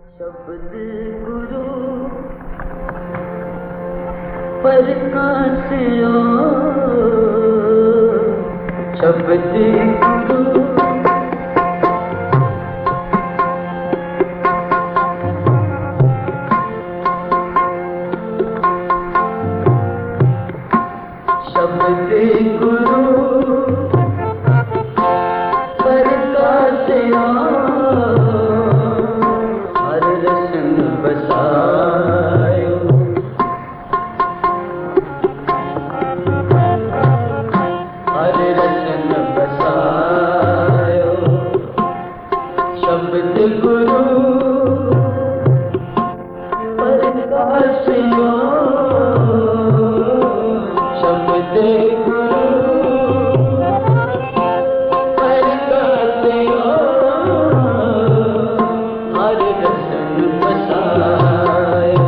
शब्द गुरु प्रकाश शब्द गुरु शब्द गुरु प्रकाश हर रसन बसायो हर रसन बसायो शब्द गुरु प्रकाश शब्द गुरु प्रकाश हर रसन बसायो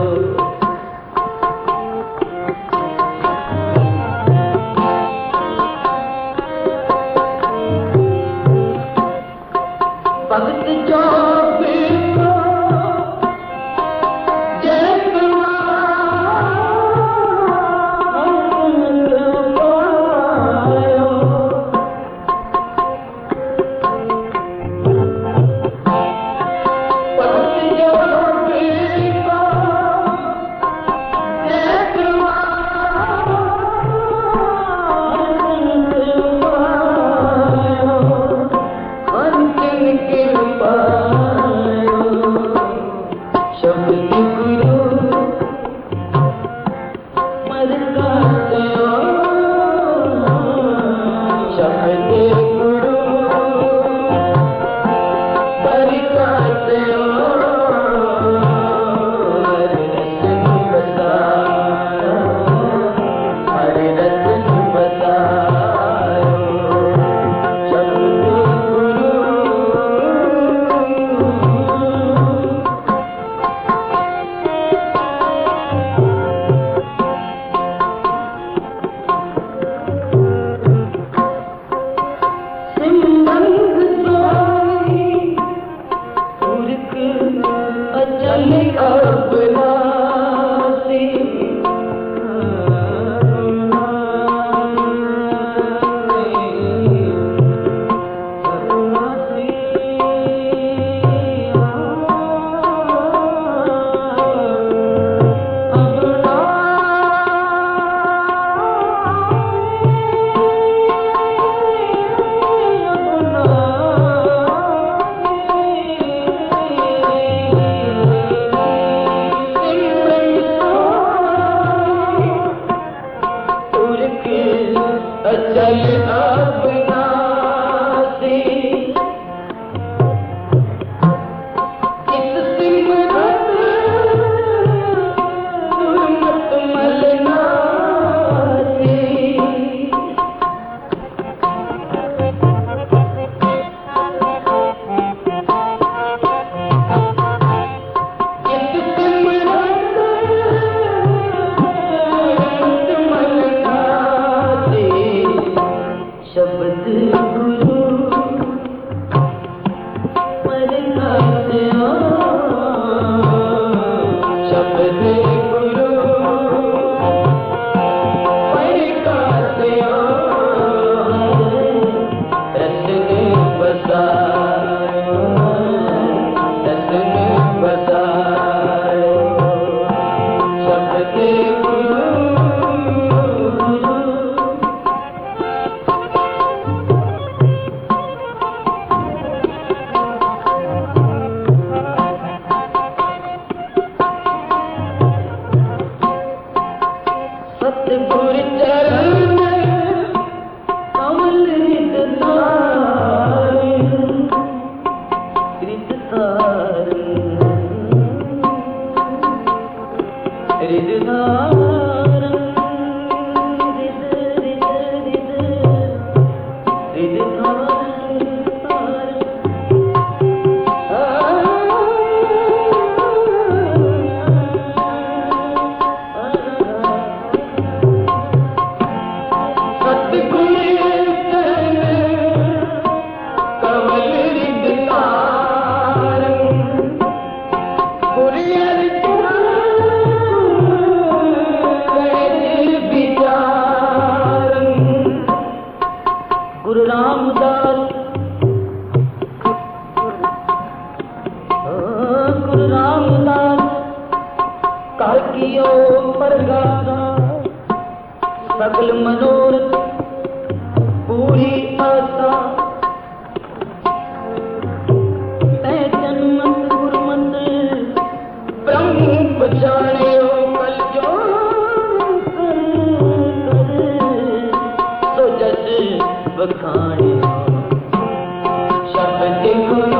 भगत जो कियो परगासा सगल मनोरथ पूरी आशा तै जन्मत गुरमत ब्रह्म पछाणियो कल जो तो जस बखाणियो शब्द गुरु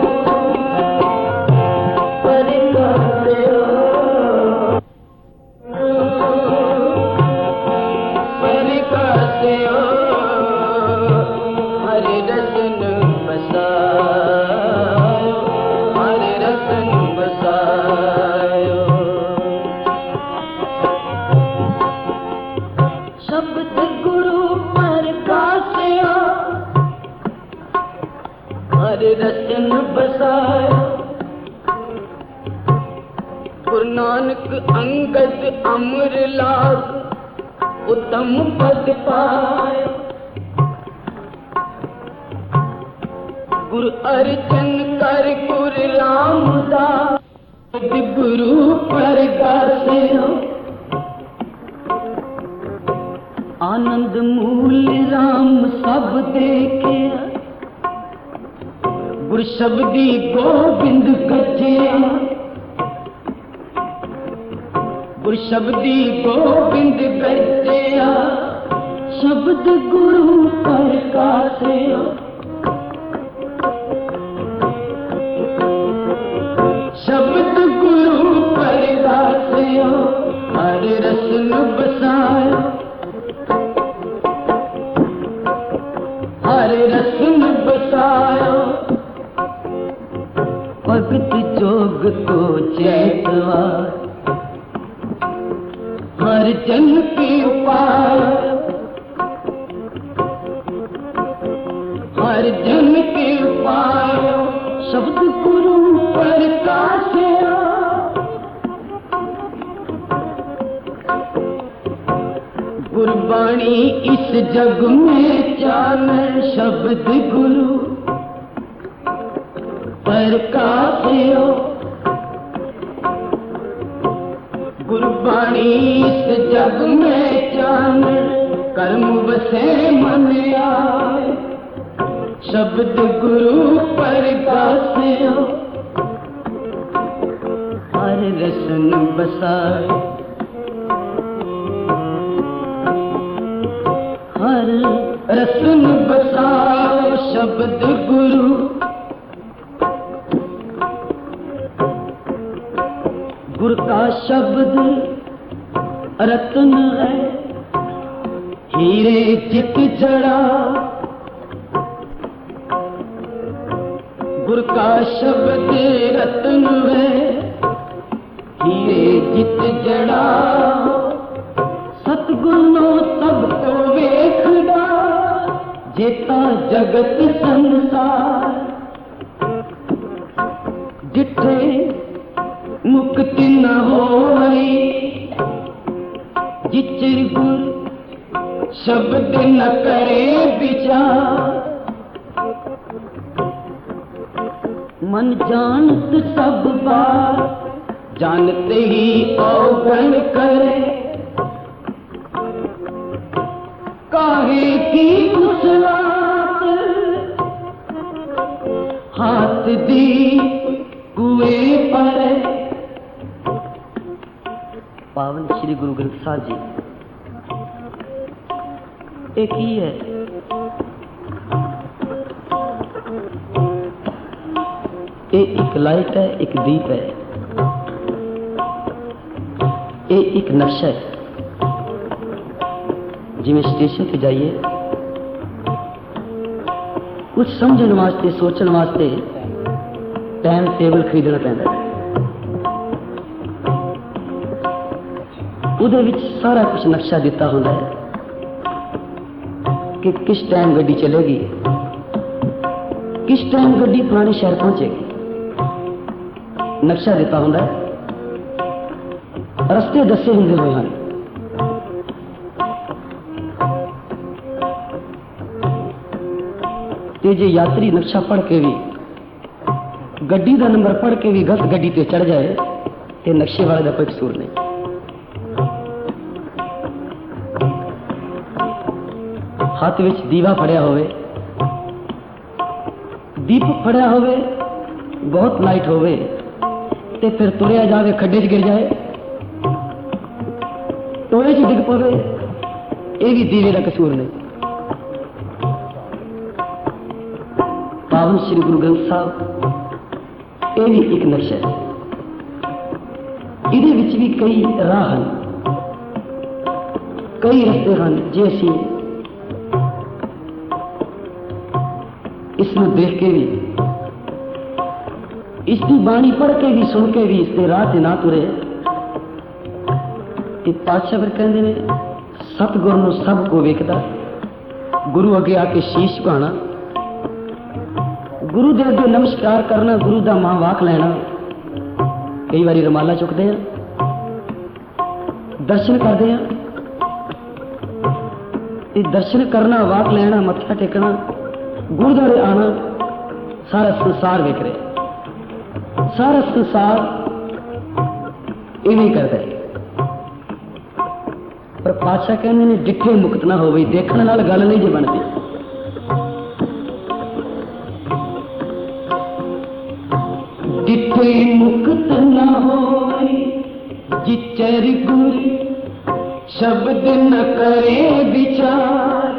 रसन बसाया गुरु नानक अंगद अमर लाग उत्तम पद पाया गुरु अर्चन कर गुरु रामदास गुरु परगासे आनंद मूल राम सब देखे गुरु शब्दी गोविंद गज्जिया गुरु शब्दी गोविंद गज्जिया शब्द गुरु परगासिया शब्द गुरु परगासिया हर रसन बसाया हर रसन बसाया भगत जोग तो चैतवा हर जन की उपाय हर जन की उपाय शब्द गुरु परगासिया गुरबाणी इस जग में चाले शब्द गुरु परगासियो गुरबाणी इस जग में जान कर्म बसे मन आए शब्द गुरु परगासियो हर रसन बसाए हर रसन बसाए शब्द गुरु गुरु का शब्द रत्न है हीरे चित जड़ा गुरु का शब्द रत्न है हीरे चित जड़ा सतगुरु नो सब तो वेखदा जेता जगत संसार जिथे मुक्ति न होई जिचर गुर शब्द न करे विचार मन जानत सब बात जानते ही अवगण करे काहे की कुसलात हाथ दी कुएं पर पावन श्री गुरु ग्रंथ साहिब जी एक ही है ये एक लाइट है एक दीप है ये एक नक्शा है जिमें स्टेशन पे जाइए कुछ समझने वास्ते सोचने वास्ते टाइम टेबल खरीदना पैंदा है उहदे विच सारा कुछ नक्शा दिता होंदा है कि किस टाइम गड्डी चलेगी किस टाइम गड्डी फलाने शहर पहुंचेगी नक्शा दिता होंदा है रस्ते दसे होंदे हुए हैं ते जे यात्री नक्शा पढ़ के भी गड्डी का नंबर पढ़ के भी गलत गड्डी ते चढ़ जाए तो नक्शे वाले का कोई कसूर नहीं ਹੱਥ ਵਿੱਚ ਦੀਵਾ ਫੜਿਆ ਹੋਵੇ, ਦੀਪਕ ਫੜਿਆ ਹੋਵੇ, ਬਹੁਤ ਲਾਈਟ ਹੋਵੇ ਤੇ ਫਿਰ ਤੁਰਿਆ ਜਾਵੇ, ਖੱਡੇ 'ਚ ਗਿਰ ਜਾਏ, ਟੋਏ 'ਚ ਡਿੱਗ ਪਵੇ, ਇਹ ਵੀ ਦੀਵੇ ਦਾ ਕਸੂਰ ਨਹੀਂ। ਪਾਵਨ ਸ੍ਰੀ ਗੁਰੂ ਗ੍ਰੰਥ ਸਾਹਿਬ ਇਹ ਵੀ ਇੱਕ ਨਕਸ਼ਾ ਹੈ। ਇਹਦੇ ਵਿੱਚ ਵੀ ਕਈ ਰਾਹ ਹਨ, ਕਈ ਰਸਤੇ ਹਨ। ਜੇ ਅਸੀਂ ਇਸ ਨੂੰ ਦੇਖ ਕੇ ਵੀ, ਇਸ ਦੀ ਬਾਣੀ ਪੜ੍ਹ ਕੇ ਵੀ, ਸੁਣ ਕੇ ਵੀ ਇਸ ਦੇ ਰਾਹ ਤੇ ਨਾ ਤੁਰੇ, ਇਹ ਪਾਤਸ਼ਾਹ ਫਿਰ ਕਹਿੰਦੇ ਨੇ ਸਤਿਗੁਰ ਨੂੰ ਸਭ ਕੋ ਵੇਖਦਾ, ਗੁਰੂ ਅੱਗੇ ਆ ਕੇ ਸ਼ੀਸ਼ ਝੁਕਾਉਣਾ, ਗੁਰੂ ਦੇ ਅੱਗੇ ਨਮਸਕਾਰ ਕਰਨਾ, ਗੁਰੂ ਦਾ ਮਾਂ ਵਾਕ ਲੈਣਾ। ਕਈ ਵਾਰੀ ਰੁਮਾਲਾ ਚੁੱਕਦੇ ਆ, ਦਰਸ਼ਨ ਕਰਦੇ ਆ, ਤੇ ਦਰਸ਼ਨ ਕਰਨਾ, ਵਾਕ ਲੈਣਾ, ਮੱਥਾ ਟੇਕਣਾ, ਗੁਰਦੁਆਰੇ ਆਣਾ, ਸਾਰਾ ਸੰਸਾਰ ਵੇਖ ਰਿਹਾ, ਸਾਰਾ ਸੰਸਾਰ ਇਵੇਂ ਕਰਦਾ ਹੈ। ਪਰ ਪਾਤਸ਼ਾਹ ਕਹਿੰਦੇ ਨੇ ਡਿੱਠੇ ਮੁਕਤ ਨਾ ਹੋਵੇ, ਦੇਖਣ ਨਾਲ ਗੱਲ ਨਹੀਂ ਜੇ ਬਣਦੀ। ਡਿੱਠੇ ਮੁਕਤ ਨਾ ਹੋਵੇ ਜਿਚਰ ਗੁਰ ਸ਼ਬਦ ਨ ਕਰੇ ਵਿਚਾਰ।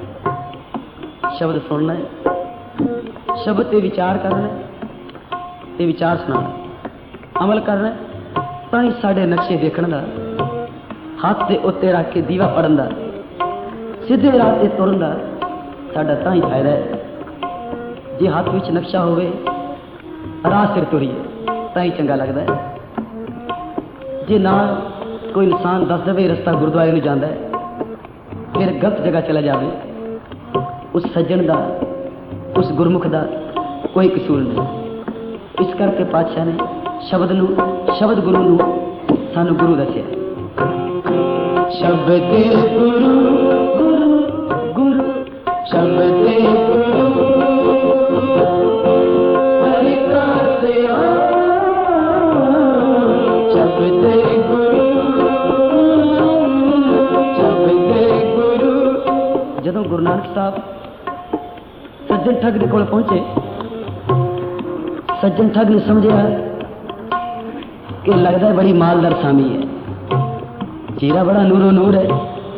ਸ਼ਬਦ ਸੁਣਨਾ ਹੈ, ਸ਼ਬਦ ਤੇ ਵਿਚਾਰ ਕਰਨਾ ਤੇ ਵਿਚਾਰ ਸੁਣਾਉਣਾ, ਅਮਲ ਕਰਨਾ, ਤਾਂ ਹੀ ਸਾਡੇ ਨਕਸ਼ੇ ਦੇਖਣ ਦਾ, ਹੱਥ ਦੇ ਉੱਤੇ ਰੱਖ ਕੇ ਦੀਵਾ ਪੜਨ ਦਾ, ਸਿੱਧੇ ਰਾਹ ਤੇ ਤੁਰਨ ਦਾ ਸਾਡਾ ਤਾਂ ਹੀ ਫਾਇਦਾ ਹੈ। ਜੇ ਹੱਥ ਵਿੱਚ ਨਕਸ਼ਾ ਹੋਵੇ, ਰਾਹ ਸਿਰ ਤੁਰੀਏ ਤਾਂ ਹੀ ਚੰਗਾ ਲੱਗਦਾ ਹੈ। ਜੇ ਨਾਲ ਕੋਈ ਇਨਸਾਨ ਦੱਸ ਦੇਵੇ ਰਸਤਾ ਗੁਰਦੁਆਰੇ ਨੂੰ ਜਾਂਦਾ ਹੈ, ਫਿਰ ਗਲਤ ਜਗ੍ਹਾ ਚਲਾ ਜਾਵੇ, ਉਸ ਸੱਜਣ ਦਾ, ਉਸ ਗੁਰਮੁਖ ਦਾ ਕੋਈ ਕਸੂਰ ਨਹੀਂ। ਇਸ ਕਰਕੇ ਪਾਤਸ਼ਾਹ ਨੇ ਸ਼ਬਦ ਨੂੰ, ਸ਼ਬਦ ਗੁਰੂ ਨੂੰ ਸਾਨੂੰ ਗੁਰੂ ਦੱਸਿਆ। ਸ਼ਬਦ ਗੁਰੂ ਗੁਰੂ ਗੁਰੂ, ਸ਼ਬਦ ਗੁਰੂ ਹਰਿ ਸ਼ਬਦ ਗੁਰੂ, ਸ਼ਬਦ ਗੁਰੂ। ਜਦੋਂ ਗੁਰੂ ਨਾਨਕ ਸਾਹਿਬ ਸੱਜਣ ਠੱਗ ਦੇ ਕੋਲ ਪਹੁੰਚੇ, ਸੱਜਣ ਠੱਗ ਨੇ ਸਮਝਿਆ ਕਿ ਲੱਗਦਾ ਬੜੀ ਮਾਲਦਾਰ ਸਾਮੀ ਹੈ, ਚਿਹਰਾ ਬੜਾ ਨੂਰੋ ਨੂਰ ਹੈ,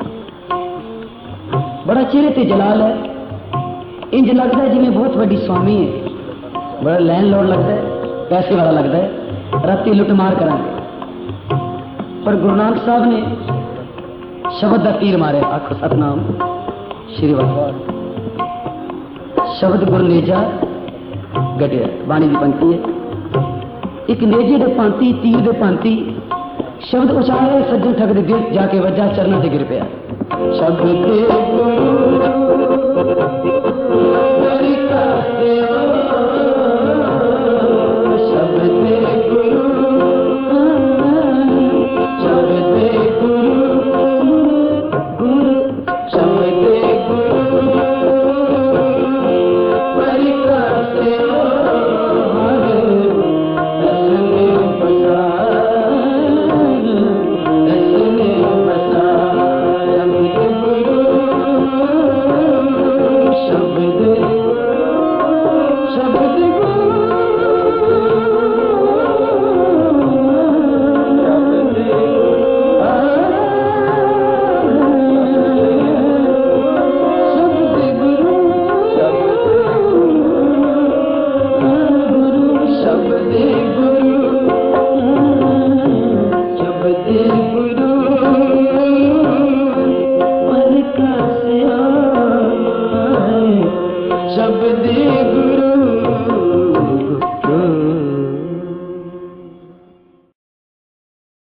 ਬੜਾ ਚਿਹਰੇ ਤੇ ਜਲਾਲ ਹੈ, ਇੰਜ ਲੱਗਦਾ ਜਿਵੇਂ ਬਹੁਤ ਵੱਡੀ ਸਵਾਮੀ ਹੈ, ਬੜਾ ਲੈਣ ਲੋੜ ਲੱਗਦਾ ਹੈ, ਪੈਸੇ ਵਾਲਾ ਲੱਗਦਾ ਹੈ, ਰਾਤੀ ਲੁੱਟਮਾਰ ਕਰਾਂਗੇ। ਪਰ ਗੁਰੂ ਨਾਨਕ ਸਾਹਿਬ ਨੇ ਸ਼ਬਦ ਦਾ ਤੀਰ ਮਾਰਿਆ, ਆਖੋ ਸਤਨਾਮ ਸ਼੍ਰੀ ਵਾਹਿਗੁਰੂ। ਸ਼ਬਦ ਗੁਰ ਨੇਜਾ ਗੱਡਿਆ, ਬਾਣੀ ਦੀ ਪੰਕਤੀ ਹੈ। ਇੱਕ ਨੇਜੇ ਦੇ ਭਾਂਤੀ, ਤੀਰ ਦੇ ਭਾਂਤੀ ਸ਼ਬਦ ਉਚਾਰੇ, ਸੱਜਣ ਠੱਗ ਦੇ ਦਿਲ ਜਾ ਕੇ ਵੱਜਾ, ਚਰਨਾਂ ਤੇ ਗਿਰ ਪਿਆ। ਸ਼ਬਦ ਗੁਰੂ